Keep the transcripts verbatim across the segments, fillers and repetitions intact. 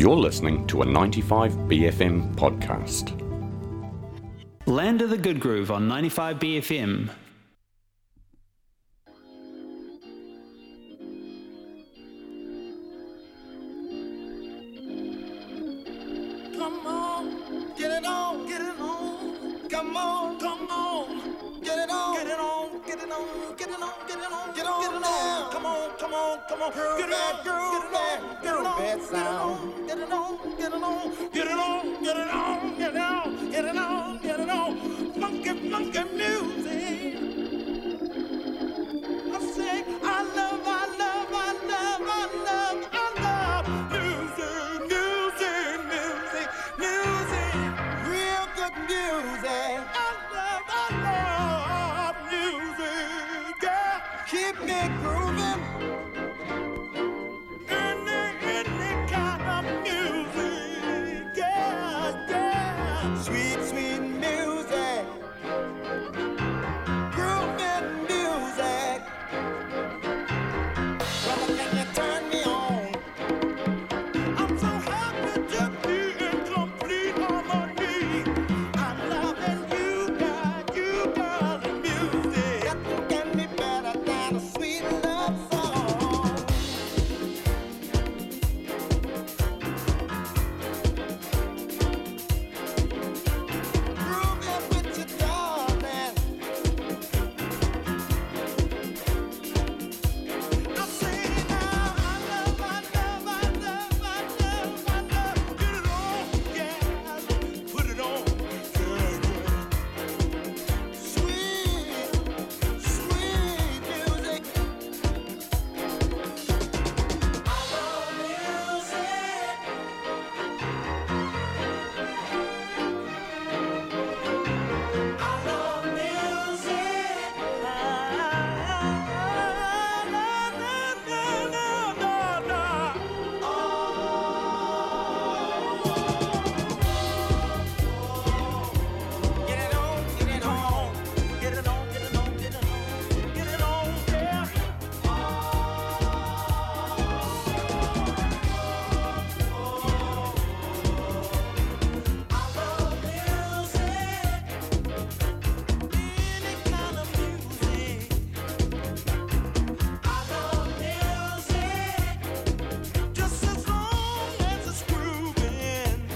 You're listening to a ninety-five B F M podcast. Land of the Good Groove on ninety-five B F M. Come on, get it on, get it on. Come on, come on, get it on, get it on, get it on, get it on, get it on, get on, get it on. Come on, come on, come on, girl, get it on, girl, get it on, get it on, get it on, get it on, get it on, get it on, get it on, get it on, get it on. Funky, funky music. I say, I love, I love, I love, I love, I love music, music, music, music, real good music. I love, I love music, yeah. Keep me grooving. Any, any kind of music, yeah, yeah. Sweet, sweet music. Grooving music. Brother, can you turn me on? I'm so happy to be in complete harmony. I'm loving you, girl, you, girl, and music. Nothing can be better than a sweet love song. Grooving with your darling. I say now, I love, I love, I love, I love, I love. Get it on, yeah. Put it on, yeah, yeah. Sweet, sweet music. I love music. I love music. Get it on, get it on, get it on, get it on, get it on, get it on, yeah. I love music, any kind of music. I love music, just as long as it's grooving.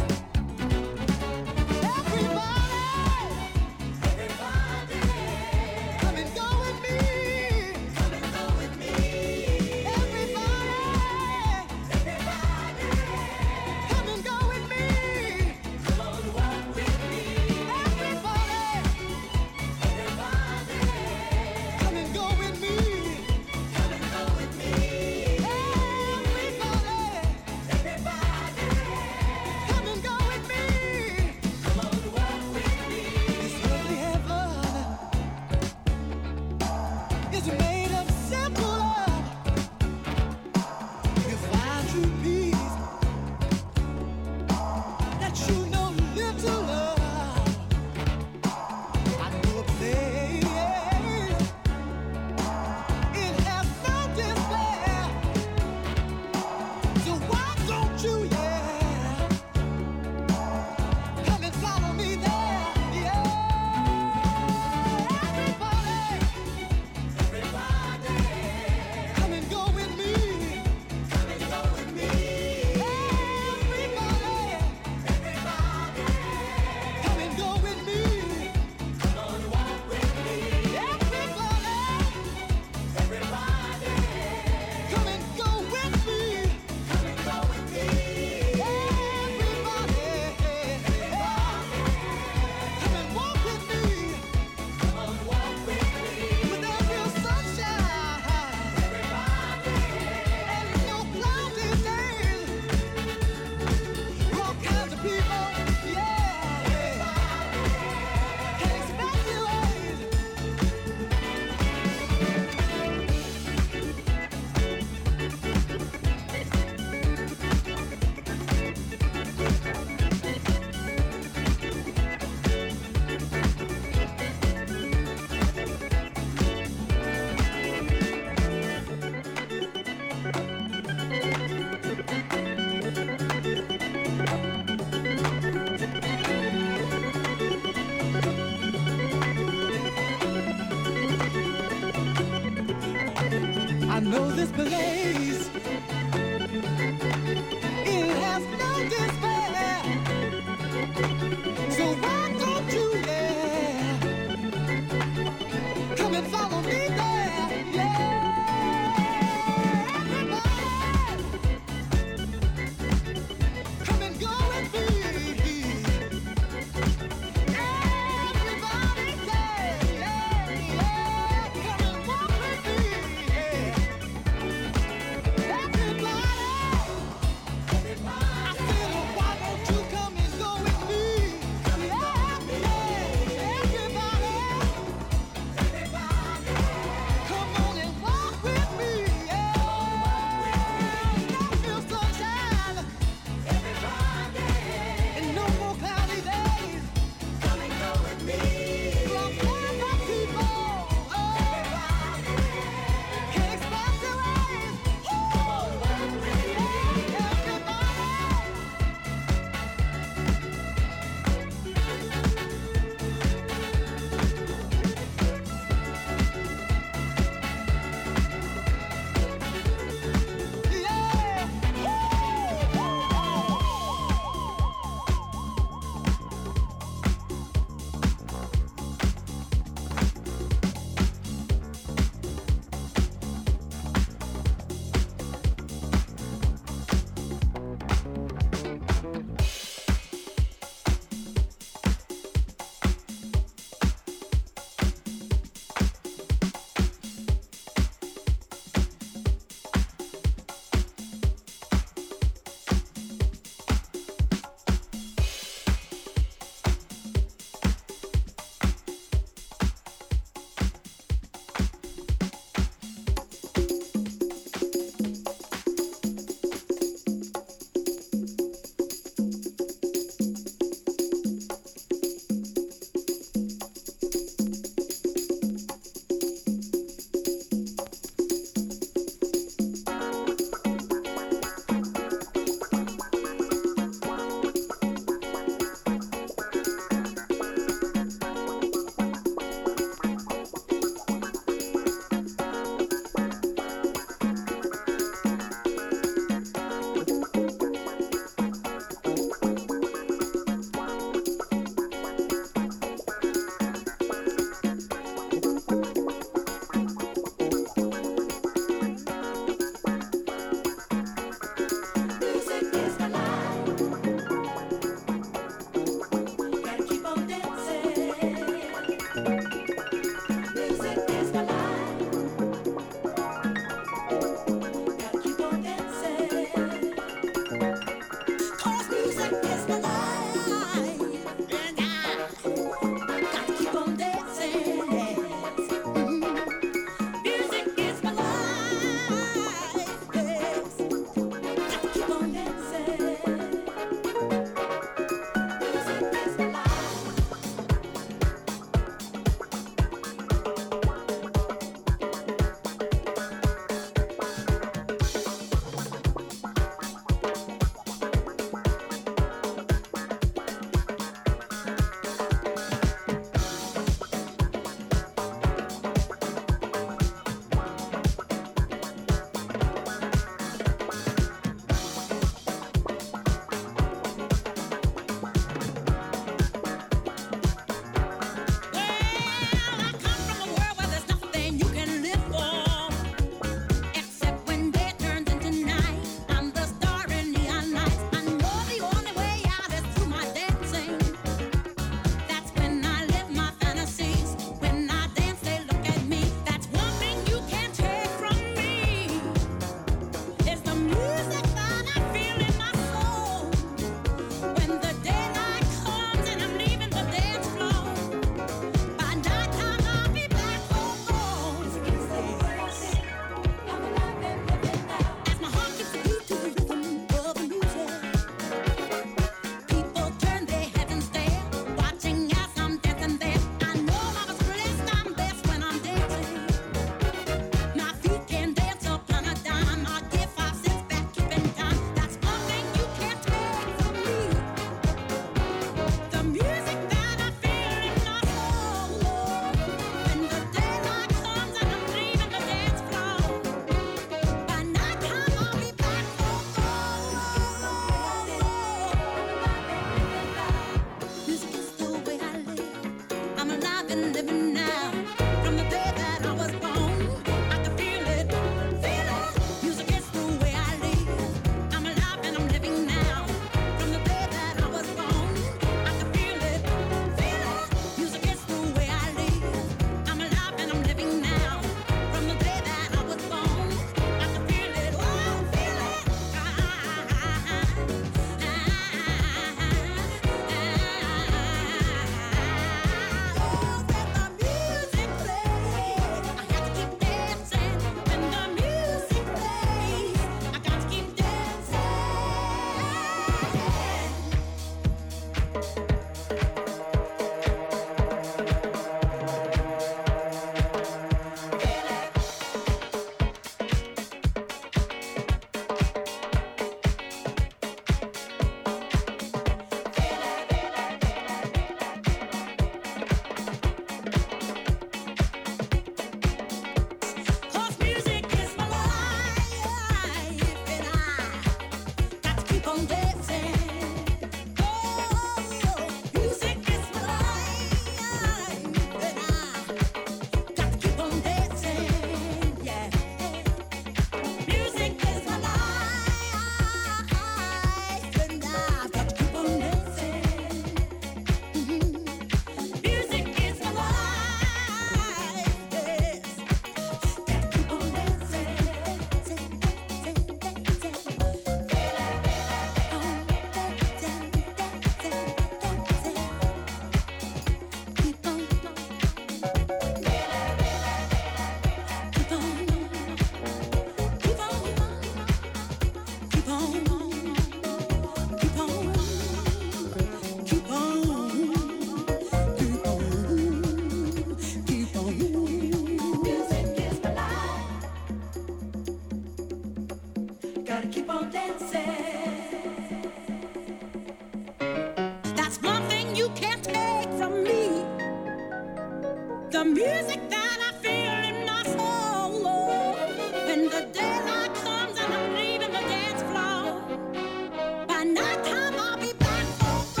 can't take from me the music that I feel in my soul. When the daylight comes and I'm leaving the dance floor, by night time I'll be back. Oh, oh,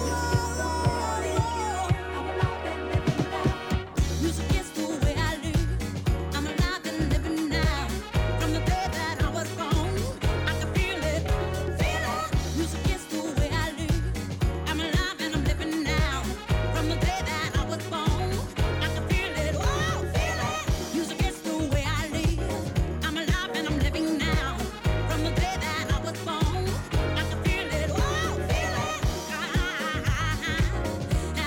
oh. Music is the way I live. I'm alive and living now. From the day that I was born, I can feel it, feel it. Music is the way I live. I'm alive and I'm living now. From the day that I was born, I can feel it, oh, feel it. Music is the way I live. I'm alive and I'm living now. From the day that I was born, I can feel it, oh, feel it. Ah, ah, ah, ah, ah,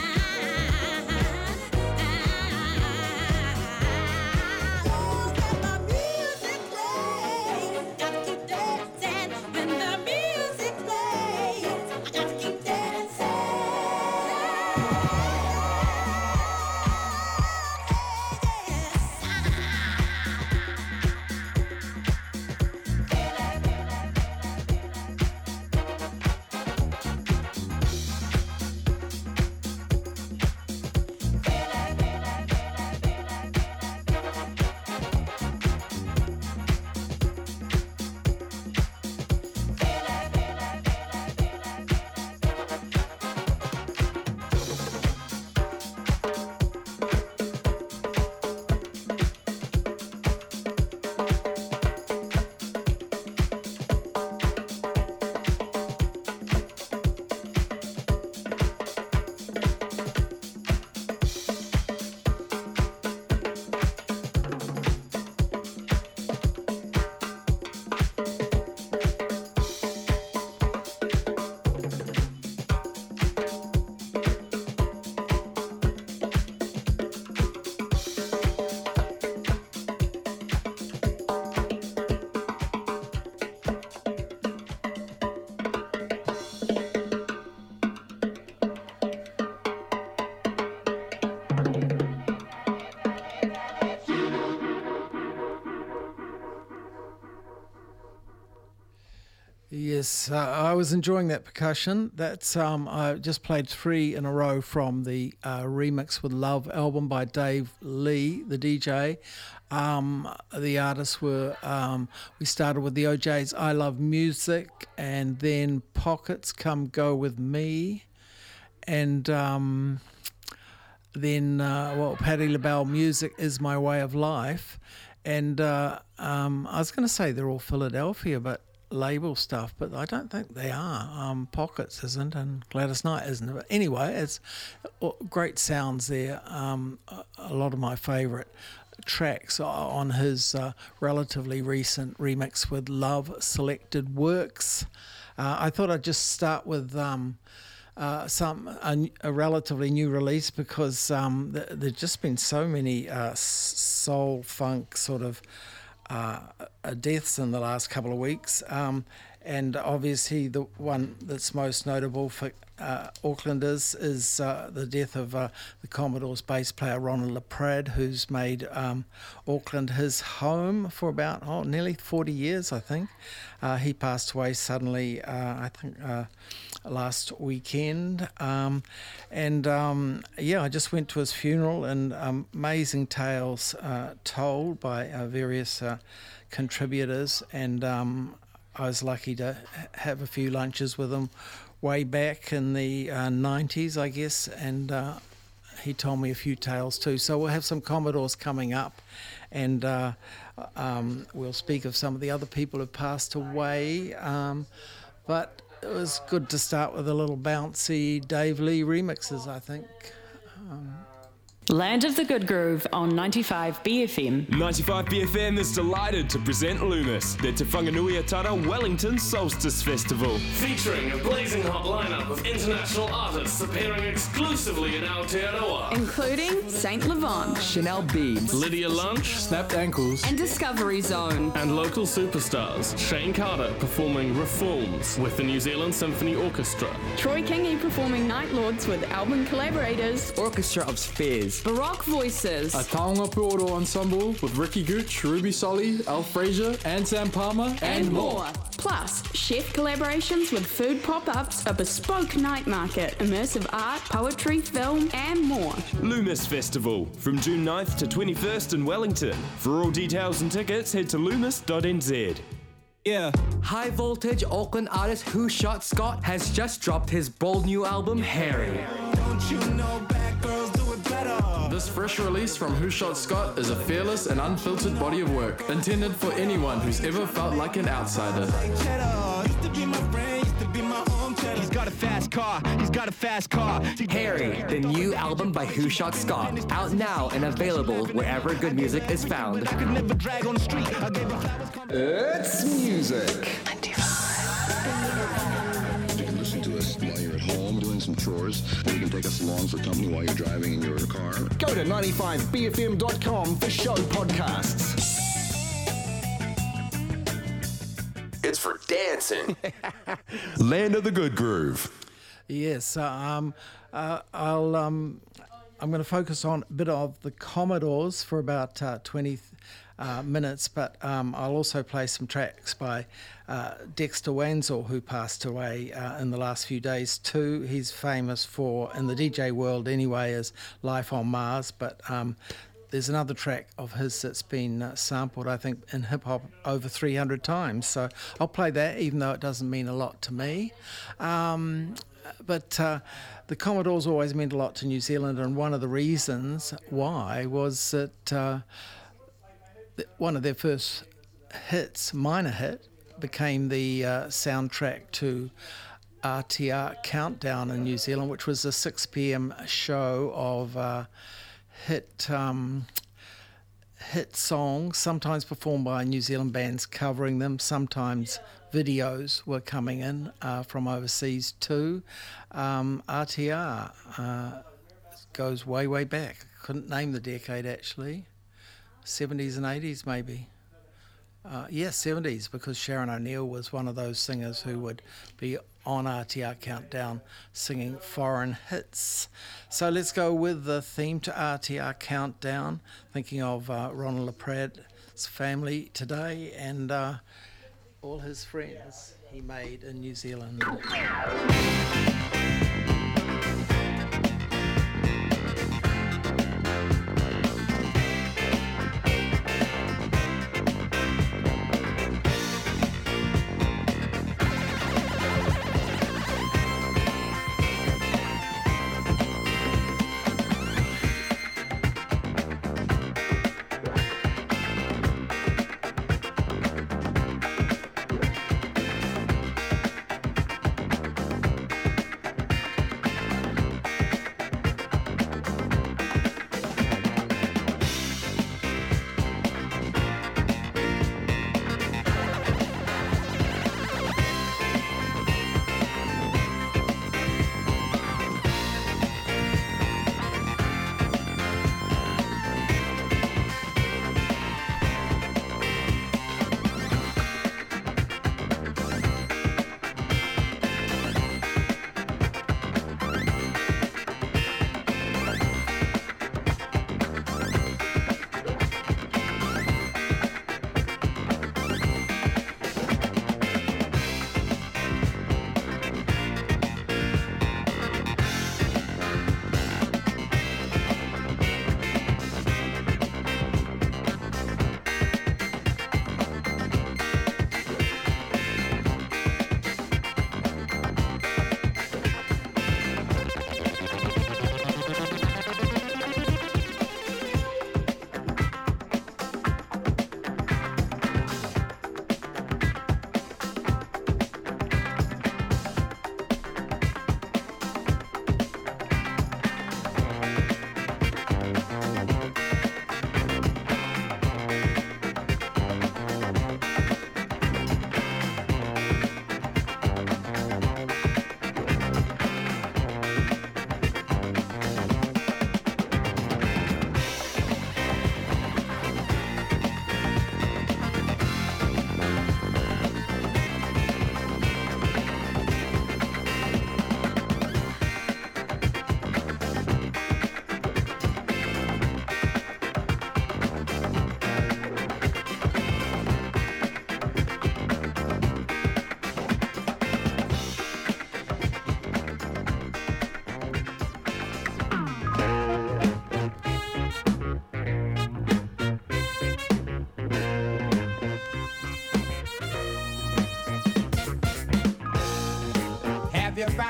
ah. When the music plays, gotta keep dancing. When the music plays, I gotta keep dancing. Yes, uh, I was enjoying that percussion. That's um, I just played three in a row from the uh, Remix with Love album by Dave Lee, the D J. Um, the artists were, um, we started with the O J's I Love Music, and then Pockets Come Go With Me, and um, then, uh, well, Patti LaBelle Music Is My Way of Life. And uh, um, I was going to say they're all Philadelphia, but label stuff, but I don't think they are. Um, Pockets isn't, and Gladys Knight isn't. But anyway, it's great sounds there. Um, a, a lot of my favourite tracks are on his uh, relatively recent remix with Love Selected Works. Uh, I thought I'd just start with um, uh, some a, a relatively new release because um, th- there's just been so many uh, soul funk sort of Uh, deaths in the last couple of weeks, um, and obviously the one that's most notable for uh, Aucklanders is uh, the death of uh, the Commodores bass player Ronald LaPrade, who's made um, Auckland his home for about oh, nearly forty years, I think. Uh, he passed away suddenly, uh, I think, uh, last weekend. Um, and um, yeah, I just went to his funeral, and um, amazing tales uh, told by uh, various uh, contributors. And um, I was lucky to have a few lunches with him way back in the uh, nineties, I guess. And uh, he told me a few tales too. So we'll have some Commodores coming up, and uh, um, we'll speak of some of the other people who passed away. Um, but it was good to start with a little bouncy Dave Lee remixes, I think. Um, Land of the Good Groove on ninety-five B F M. ninety-five B F M is delighted to present Lumis, the Te Whanganui Atara Wellington Solstice Festival. Featuring a blazing hot lineup of international artists appearing exclusively in Aotearoa. Including Saint Levant, Chanel Beads, Lydia Lunch, Snapped Ankles, and Discovery Zone. And local superstars, Shane Carter performing Reforms with the New Zealand Symphony Orchestra. Troy Kingi performing Night Lords with album collaborators, Orchestra of Spheres, Breeze, Baroque Voices, a Taonga Puoro ensemble with Ricky Gooch, Ruby Solly, Al Fraser, and Sam Palmer, and, and more. more. Plus, chef collaborations with food pop-ups, a bespoke night market, immersive art, poetry, film, and more. Loomis Festival, from June ninth to twenty-first in Wellington. For all details and tickets, head to loomis dot n z. Yeah. High voltage Auckland artist Who Shot Scott has just dropped his bold new album, Harry. Don't you know bad girls do it better? This fresh release from Who Shot Scott is a fearless and unfiltered body of work intended for anyone who's ever felt like an outsider. He's got a fast car, he's got a fast car. Harry, the new album by Who Shot Scott, out now and available wherever good music is found. It's music. You can listen to us while you're at home doing some chores, or you can take us along for company while you're driving in your car. Go to ninety-five B F M dot com for show podcasts. It's for dancing. Land of the Good Groove. Yes, uh, um, uh, I'll. Um, I'm going to focus on a bit of the Commodores for about uh, twenty uh, minutes, but um, I'll also play some tracks by uh, Dexter Wanzel, who passed away uh, in the last few days too. He's famous for, in the D J world anyway, as Life on Mars, but um, there's another track of his that's been uh, sampled, I think, in hip-hop over three hundred times. So I'll play that, even though it doesn't mean a lot to me. Um, but uh, the Commodores always meant a lot to New Zealand, and one of the reasons why was that uh, one of their first hits, minor hit, became the uh, soundtrack to R T R Countdown in New Zealand, which was a six p.m. show of uh, hit um, hit songs, sometimes performed by New Zealand bands covering them, sometimes videos were coming in uh, from overseas too. Um, R T R uh, goes way, way back. Couldn't name the decade actually. seventies and eighties maybe. Uh, yes, seventies, because Sharon O'Neill was one of those singers who would be on R T R Countdown singing foreign hits. So let's go with the theme to R T R Countdown, thinking of uh, Ronald LaPrad's family today and uh, all his friends he made in New Zealand.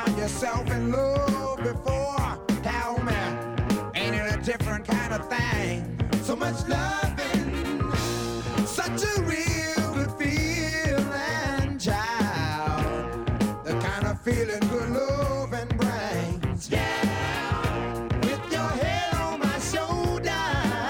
found yourself in love before? Tell me, ain't it a different kind of thing? So much loving, such a real good feeling, child. The kind of feeling good loving brings. Yeah, with your head on my shoulder,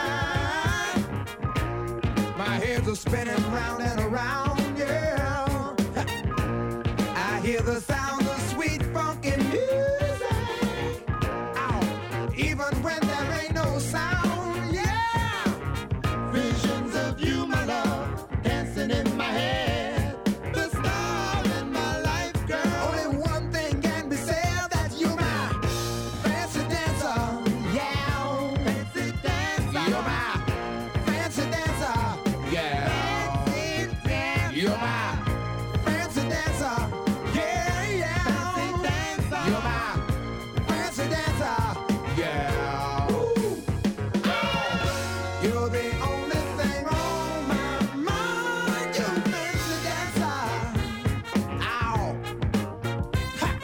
my head's a spinning round and around, yeah. I hear the sound of sweet funky music, ow, even when there ain't no sound, yeah. Visions of you, my love, dancing in my head. The star in my life, girl. Only one thing can be said, that you're my fancy dancer, yeah. Fancy dancer. You're my fancy dancer, yeah. Fancy dancer. You're my fancy dancer, yeah, yeah. Fancy dancer. You're my fancy dancer, yeah. Ooh. You're the only thing on my mind, you fancy dancer. Ow. Ha.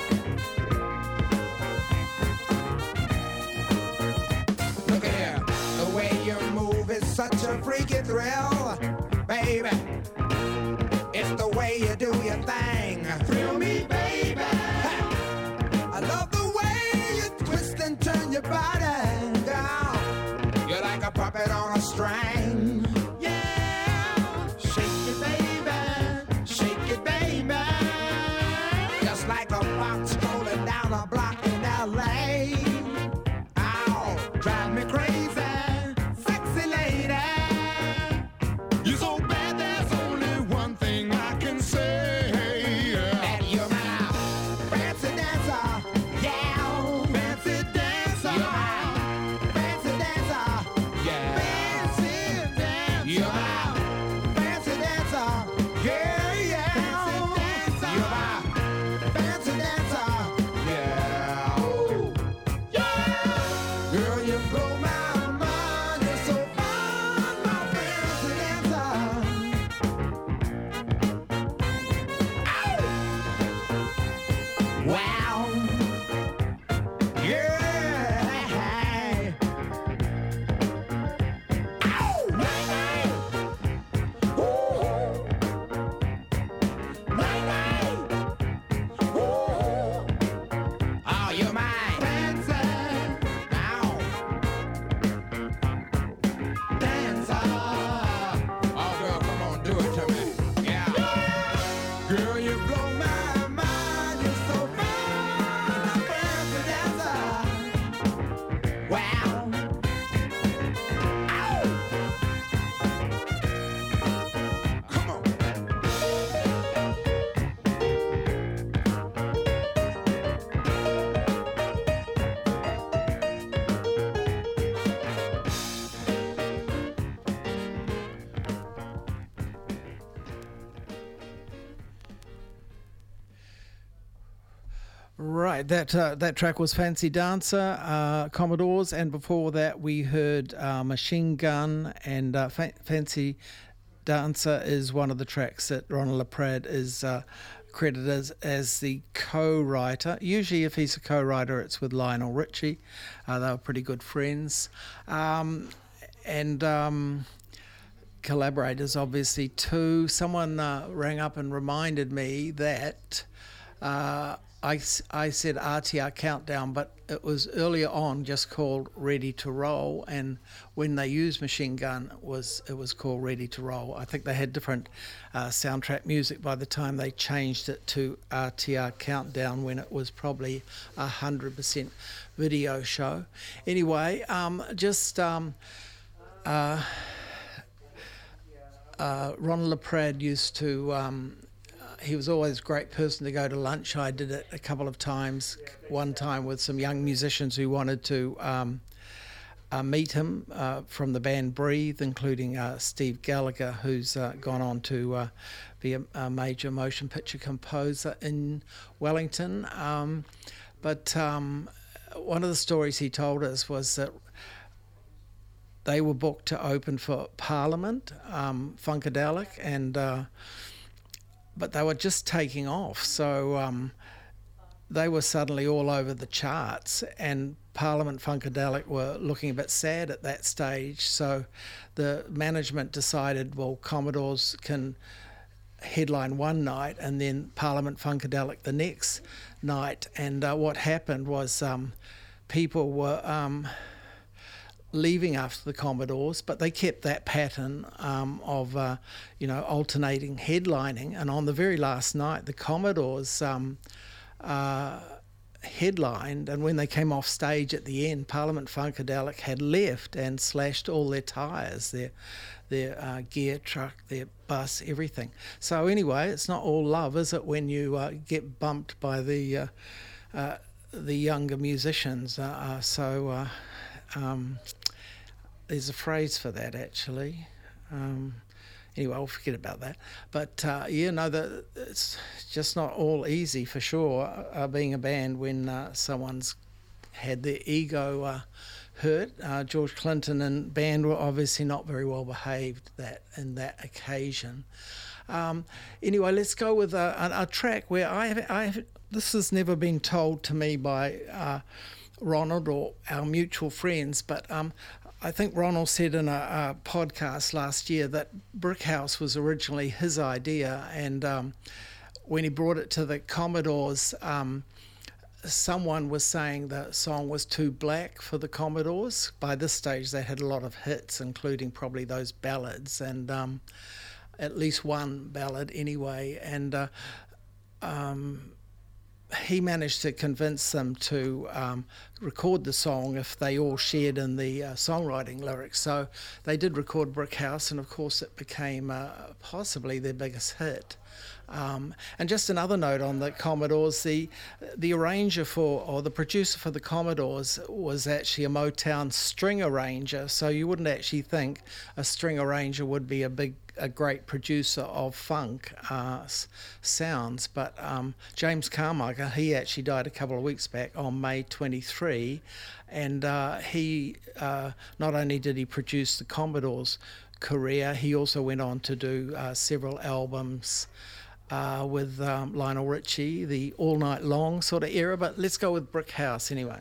Look at here, the way you move is such a freaky thrill, baby. It's the way you do your thing. Thrill me, baby. Ha. I love the way you twist and turn your body, girl. You're like a puppet on a string. Yeah. Shake it, baby. Shake it, baby. Just like a fox strolling down a block in L A. Ow, drive me crazy, sexy lady. You're so bad, there's only one thing I can say. That you're my fancy dancer, yeah. Fancy dancer. You're my fancy dancer, yeah. Fancy dancer. You're my fancy dancer, yeah, yeah. Fancy dancer. You're my fancy dancer, yeah. Ooh. Yeah. Girl, you blow my mind. You're so fine, my fancy dancer. Ow. Wow. Yeah. Ow. Night, night. Ooh. Night, night. Ooh. Oh, you're my dancer. Ow. Dancer. Oh, girl, come on, do it to me. Yeah. Girl, you blow my mind. You're so fine, a fancy dancer. Wow. Ow. Come on. Right, that uh, that track was Fancy Dancer, uh, Commodores, and before that we heard uh, Machine Gun, and uh, Fa- Fancy Dancer is one of the tracks that Ronald LaPrade is uh, credited as, as the co-writer. Usually if he's a co-writer it's with Lionel Richie. Uh, they were pretty good friends. Um, and... Um, collaborators obviously too. Someone uh, rang up and reminded me that uh, I, I said R T R Countdown, but it was earlier on just called Ready to Roll, and when they used Machine Gun it was it was called Ready to Roll. I think they had different uh, soundtrack music by the time they changed it to R T R Countdown, when it was probably a one hundred percent video show. Anyway, um, just um, uh, Uh, Ron LaPrade used to, um, uh, he was always a great person to go to lunch. I did it a couple of times, one time with some young musicians who wanted to um, uh, meet him uh, from the band Breathe, including uh, Steve Gallagher, who's uh, gone on to uh, be a, a major motion picture composer in Wellington. Um, but um, one of the stories he told us was that they were booked to open for Parliament, um, Funkadelic, and uh, but they were just taking off. So um, they were suddenly all over the charts, and Parliament Funkadelic were looking a bit sad at that stage. So the management decided, well, Commodores can headline one night and then Parliament Funkadelic the next night. And uh, what happened was um, people were um, leaving after the Commodores, but they kept that pattern um, of, uh, you know, alternating headlining. And on the very last night, the Commodores um, uh, headlined, and when they came off stage at the end, Parliament Funkadelic had left and slashed all their tyres, their their uh, gear truck, their bus, everything. So anyway, it's not all love, is it, when you uh, get bumped by the uh, uh, the younger musicians? Uh, uh, so uh, um, there's a phrase for that, actually. Um, Anyway, I'll forget about that. But, uh, yeah, no, the, it's just not all easy, for sure, uh, being a band when uh, someone's had their ego uh, hurt. Uh, George Clinton and band were obviously not very well behaved that in that occasion. Um, anyway, let's go with a, a, a track where I have, I have, this has never been told to me by uh, Ronald or our mutual friends, but um, I think Ronald said in a, a podcast last year that Brick House was originally his idea, and um, when he brought it to the Commodores, um, someone was saying the song was too black for the Commodores. By this stage, they had a lot of hits, including probably those ballads, and um, at least one ballad anyway. And uh, um, he managed to convince them to um, record the song if they all shared in the uh, songwriting lyrics. So they did record Brick House, and of course it became uh, possibly their biggest hit. Um, and just another note on the Commodores, the the arranger for, or the producer for the Commodores was actually a Motown string arranger, so you wouldn't actually think a string arranger would be a big a great producer of funk uh, s- sounds, but um, James Carmichael, he actually died a couple of weeks back on May twenty-third, and uh, he uh, not only did he produce the Commodores' career, he also went on to do uh, several albums uh, with um, Lionel Richie, the All Night Long sort of era, but let's go with Brick House anyway.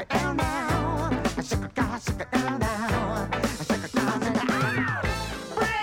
Break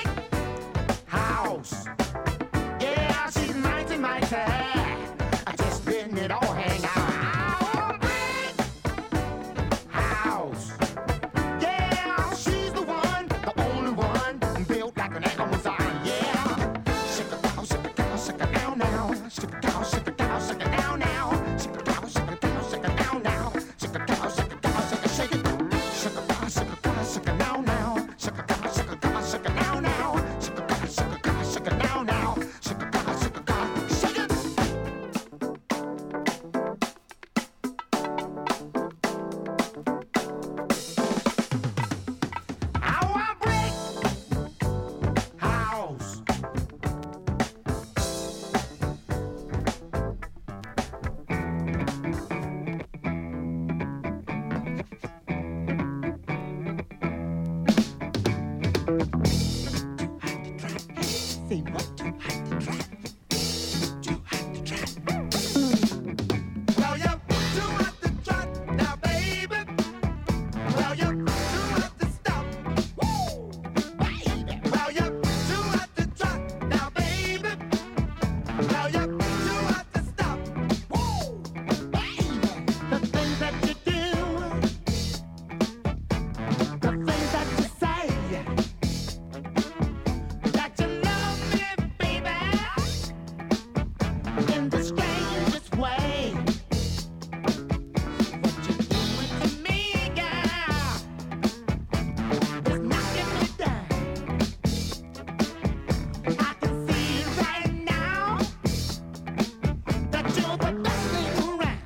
say what? Too hot to try. Too hot to try. Well, you're too hot to try now, baby. Well, you're too hot to stop. Woo, baby. Well, you're too hot to try now, baby. Well, you're too hot to stop. Woo, baby. The things that you do, the things that you say, that you love me, baby, in the strangest way. What you doing to me, girl, is knocking me down. I can see right now that you're the best thing around.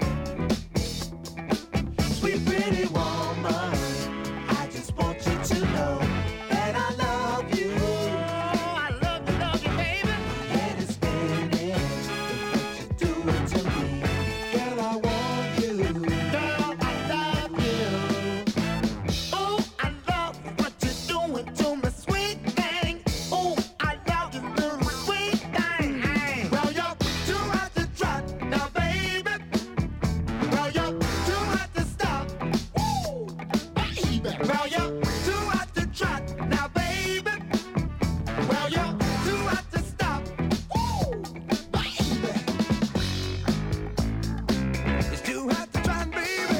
Sweet pretty woman, I just want you to know that I love you. I love you, love you, baby. Head is spinning with what you're doing to me. Girl, I want you. Girl, I love you. Oh, I love what you're doing to me, sweet thing. Oh, I love you, little sweet thing. Well, you're too hot to try now, baby. Well, you're too hot to stop. Woo, baby. Well, you're too hot to try now, baby. Well, you're too hot to stop. Woo, baby. It's too hot to try, baby.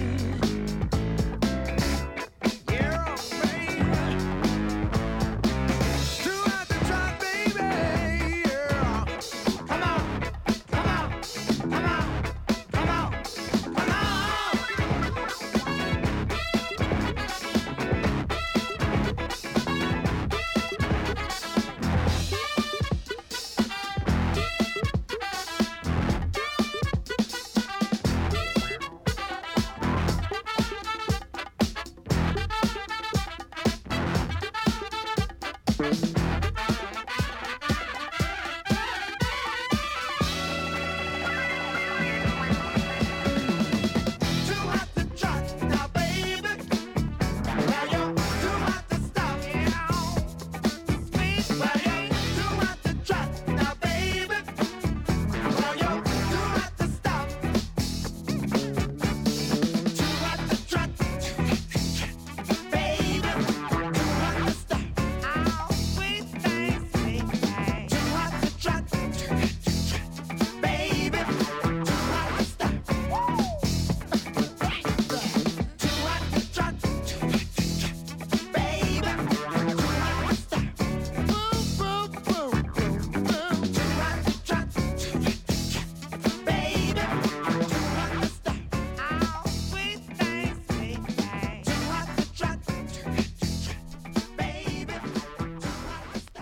Yeah, baby. Too hot to try, baby. Yeah. Come on, come on, come on, come on, come on. Too hot to try now, baby. Well, you're too hot to stop. Sweet, well, you're too hot to try now, baby. Well, you're too hot to stop. Too hot to try, baby. Too hot to stop. Oh, sweet thing, sweet thing. Too hot to try, baby. Too hot to stop. Too hot to try, baby. Too hot to stop. Boo, boo, boo, boo, boo. Too hot to try, baby. Too hot to stop. Oh, sweet thing, sweet thing. Too hot to try, baby. Too hot to stop.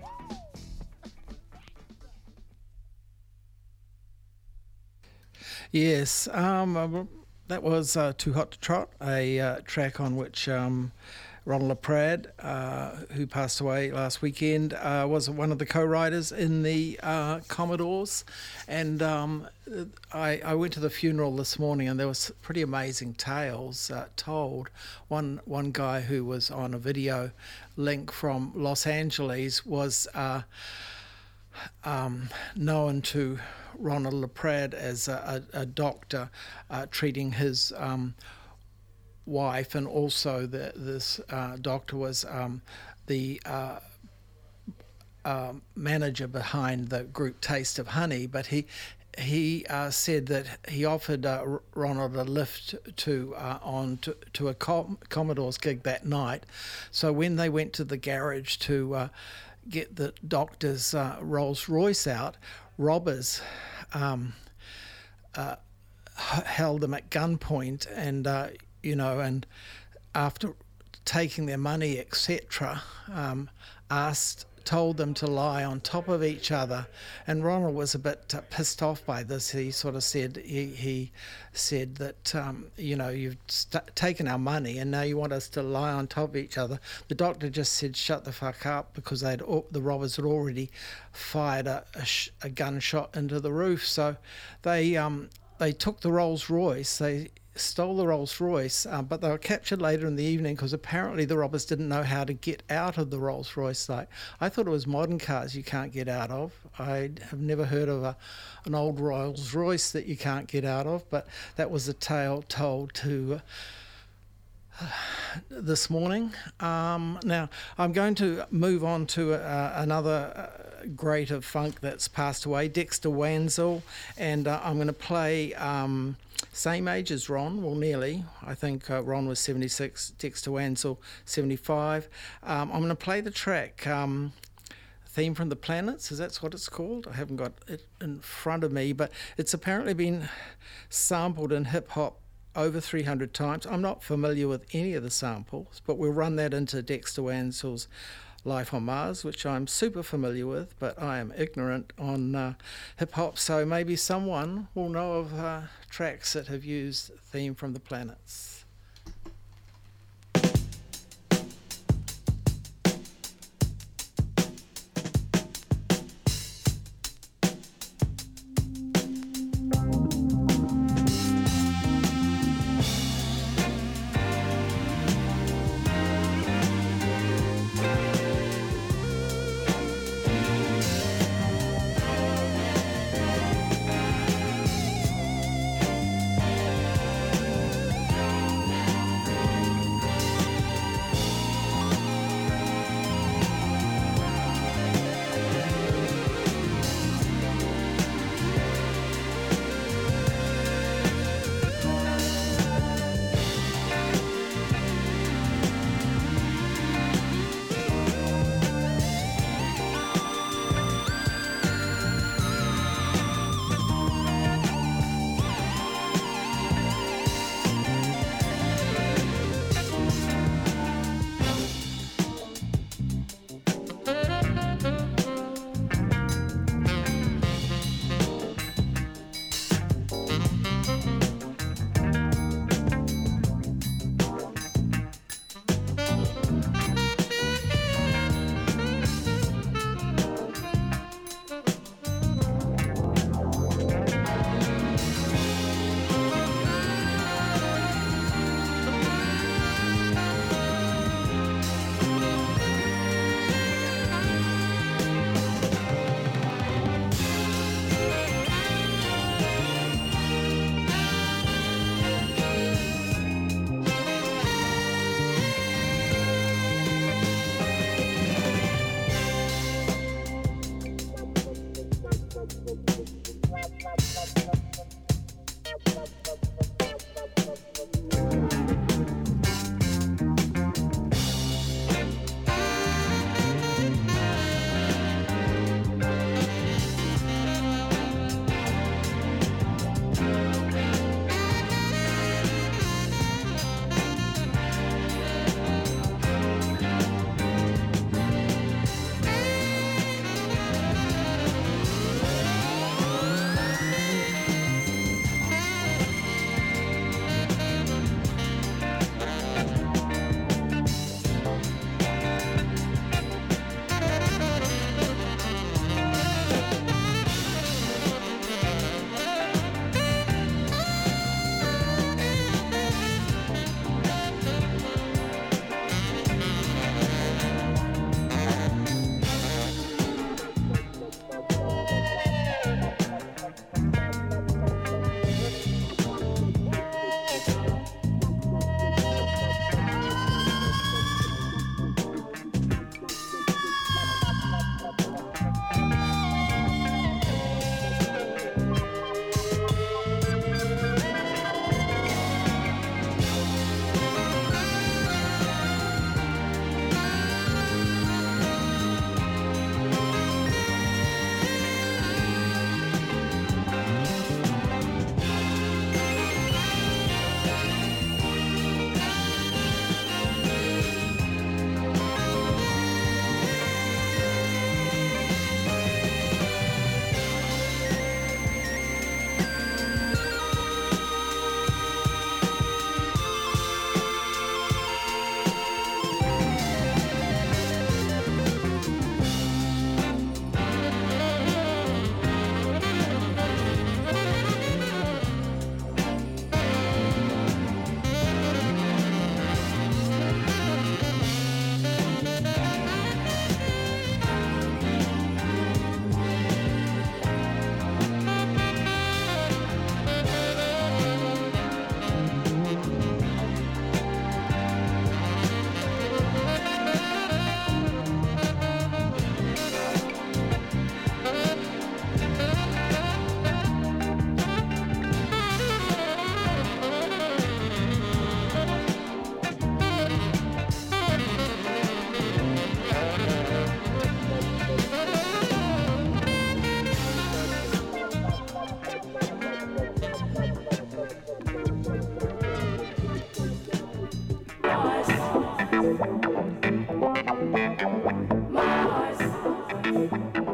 Yes, um, uh, that was uh, Too Hot to Trot, a uh, track on which um, Ronald LaPrade, uh, who passed away last weekend, uh, was one of the co-writers in the uh, Commodores. And um, I, I went to the funeral this morning, and there was pretty amazing tales uh, told. One one guy who was on a video link from Los Angeles was uh, um, known to Ronald LaPrade as a, a, a doctor uh, treating his um, wife, and also the, this uh, doctor was um, the uh, uh, manager behind the group Taste of Honey. But he he uh, said that he offered uh, Ronald a lift to uh, on to, to a Com- Commodore's gig that night. So when they went to the garage to uh, get the doctor's uh, Rolls Royce out, robbers um, uh, h- held them at gunpoint, and uh, you know, and after taking their money, et cetera, um, asked, told them to lie on top of each other. And Ronald was a bit uh, pissed off by this. He sort of said, he, he said that, um, you know, you've st- taken our money and now you want us to lie on top of each other. The doctor just said, shut the fuck up, because they'd the robbers had already fired a, a, sh- a gunshot into the roof. So they um, they took the Rolls Royce. They stole the Rolls Royce, um, but they were captured later in the evening because apparently the robbers didn't know how to get out of the Rolls Royce. Like, I thought it was modern cars you can't get out of. I have never heard of a, an old Rolls Royce that you can't get out of, but that was a tale told to uh, this morning. Um, now, I'm going to move on to uh, another uh, great of funk that's passed away, Dexter Wansel, and uh, I'm going to play... Um, Same age as Ron, well, nearly. I think uh, Ron was seventy-six, Dexter Wansel, seventy-five. Um, I'm going to play the track, um, Theme from the Planets, is that what it's called? I haven't got it in front of me, but it's apparently been sampled in hip-hop over three hundred times. I'm not familiar with any of the samples, but we'll run that into Dexter Wansel's Life on Mars, which I'm super familiar with, but I am ignorant on uh, hip-hop, so maybe someone will know of uh, tracks that have used Theme from the Planets. Thank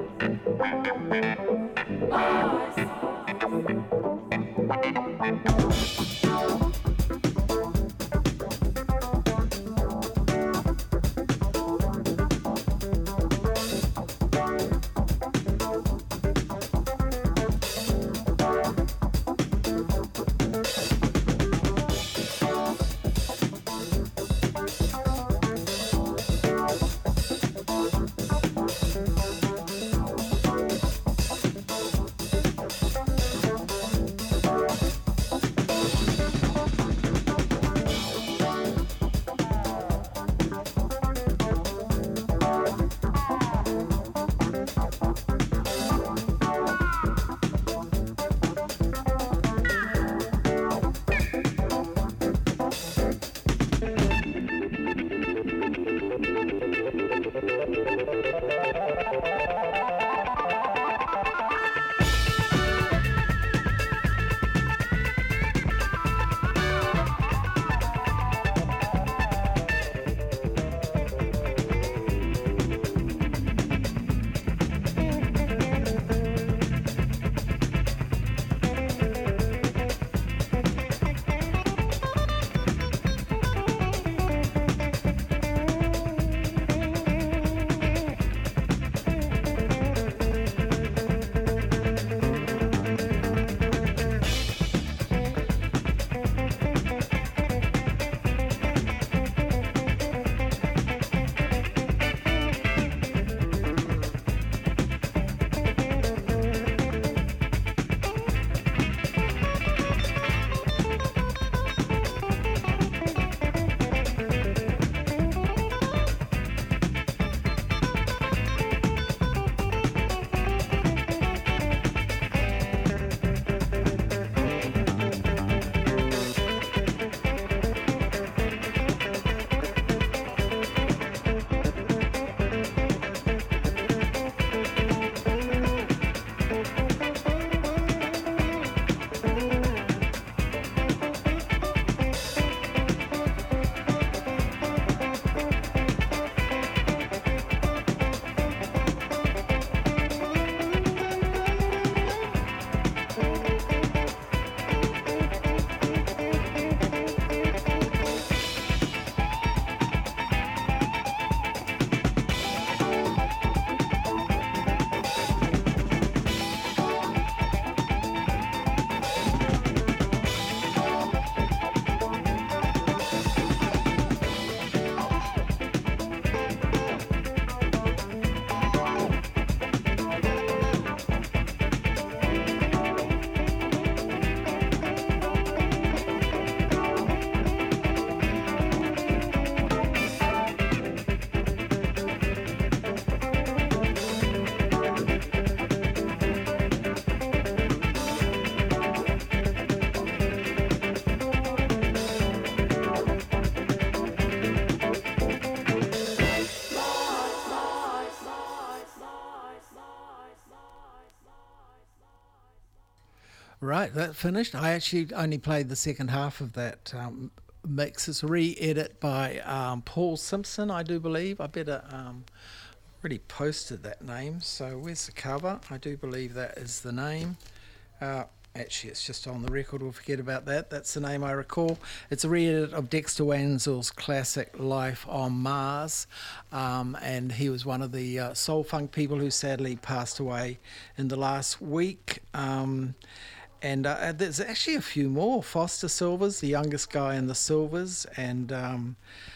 Right, that finished. I actually only played the second half of that um, mix. It's a re-edit by um, Paul Simpson, I do believe. I better um, already posted that name. So where's the cover? I do believe that is the name. Uh, actually, it's just on the record. We'll forget about that. That's the name I recall. It's a re-edit of Dexter Wansel's classic Life on Mars. Um, and he was one of the uh, soul funk people who sadly passed away in the last week. Um, And uh, there's actually a few more. Foster Silvers, the youngest guy in the Silvers. And um,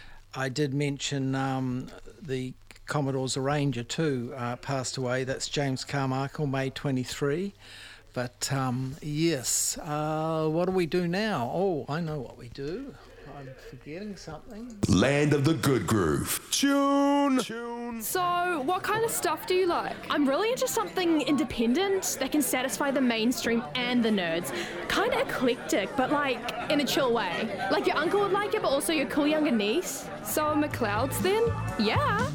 I did mention um, the Commodore's arranger too, uh, passed away. That's James Carmichael, May twenty-third. But um, yes, uh, what do we do now? Oh, I know what we do. I'm forgetting something. Land of the Good Groove. Tune! Tune! So, what kind of stuff do you like? I'm really into something independent that can satisfy the mainstream and the nerds. Kind of eclectic, but like in a chill way. Like your uncle would like it, but also your cool younger niece. So, McLeod's then? Yeah.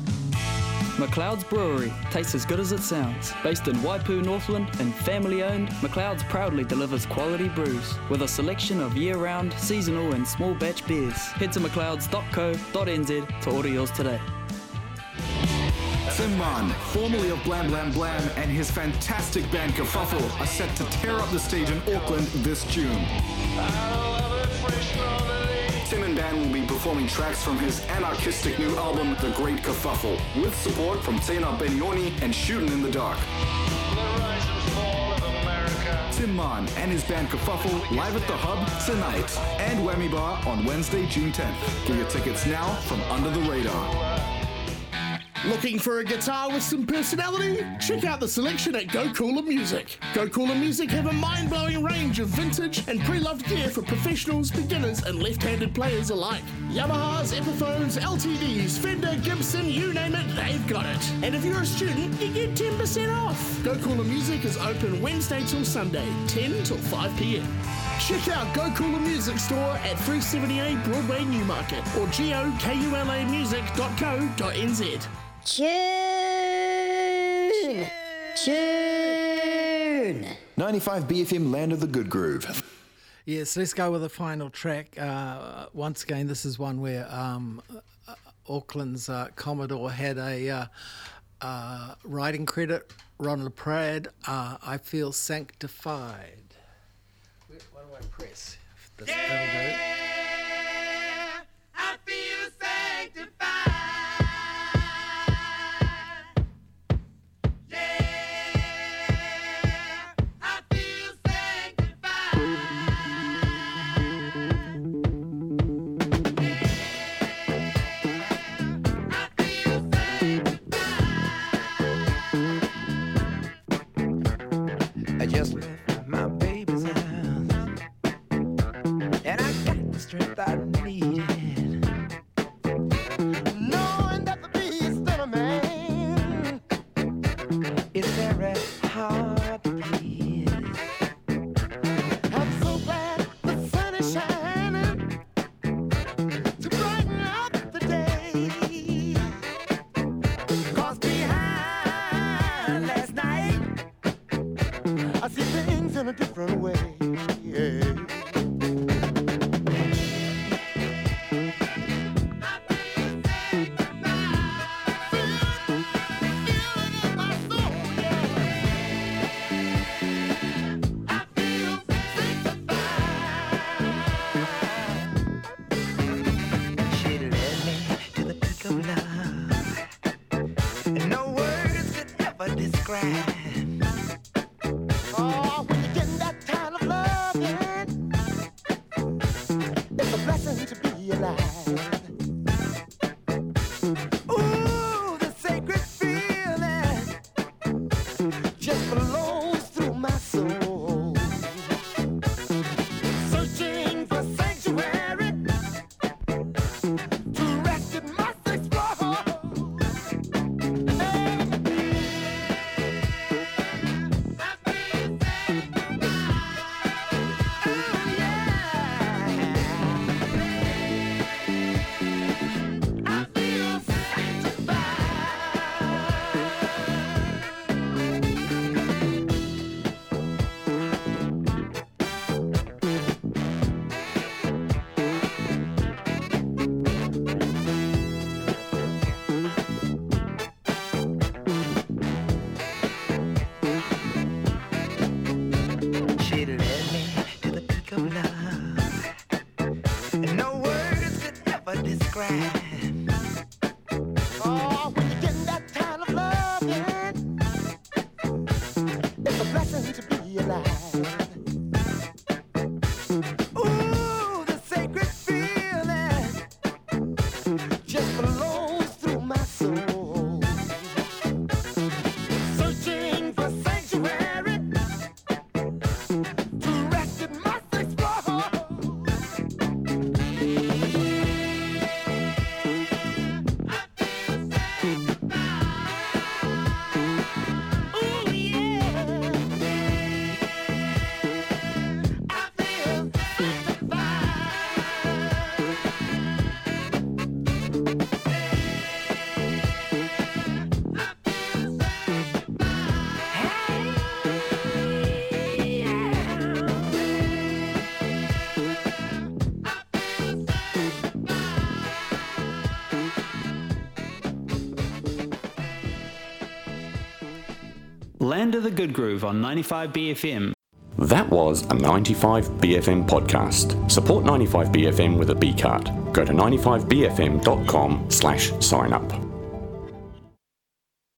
McLeod's Brewery tastes as good as it sounds. Based in Waipu, Northland, and family-owned, McLeod's proudly delivers quality brews with a selection of year-round, seasonal, and small batch beers. Head to mcleods dot co dot n z to order yours today. Tim Mann, formerly of Blam Blam Blam, and his fantastic band Kerfuffle are set to tear up the stage in Auckland this June. Tim and Ban will be performing tracks from his anarchistic new album, The Great Kerfuffle, with support from Tena Benioni and Shootin' in the Dark. Tim Mann and his band Kerfuffle live at the Hub tonight and Whammy Bar on Wednesday, June tenth. Get your tickets now from Under the Radar. Looking for a guitar with some personality? Check out the selection at Go Cooler Music. Go Cooler Music have a mind-blowing range of vintage and pre-loved gear for professionals, beginners and left-handed players alike. Yamahas, Epiphones, L T Ds, Fender, Gibson, you name it, they've got it. And if you're a student, you get ten percent off. Go Cooler Music is open Wednesday till Sunday, ten till five p.m. Check out Go Cooler Music Store at three seventy-eight Broadway, Newmarket or gokula music dot co dot n z. Tune! Tune! ninety-five B F M, Land of the Good Groove. Yes, let's go with the final track. Uh, once again, this is one where um, uh, Auckland's uh, Commodore had a uh, uh, writing credit, Ron LaPrade, uh, I Feel Sanctified. What do I press? This, yeah, that'll do. I feel sanctified. I just left my baby's house, and I got the strength I needed, knowing that the beast of a man is very hard to please. I'm so glad the sun is shining to brighten up the day, 'cause behind last night I see things in a different way. Yeah. She led me to the peak of love, and no words could ever describe. Oh, when you get that kind of love, yeah, it's a blessing to be alive. Ooh, the sacred feeling just flows through my soul. Searching for sanctuary to rest in my sixth floor. She led me to the peak of love, and no words could ever describe. Oh, when you get that kind of love, yeah, it's a blessing to be alive. Ooh, the sacred feeling just flows through my soul. Searching for sanctuary to rest in my sixth floor. Land of the Good Groove on ninety-five B F M. That was a ninety-five B F M podcast. Support ninety-five B F M with a B card. Go to ninety-five B F M dot com slash sign up.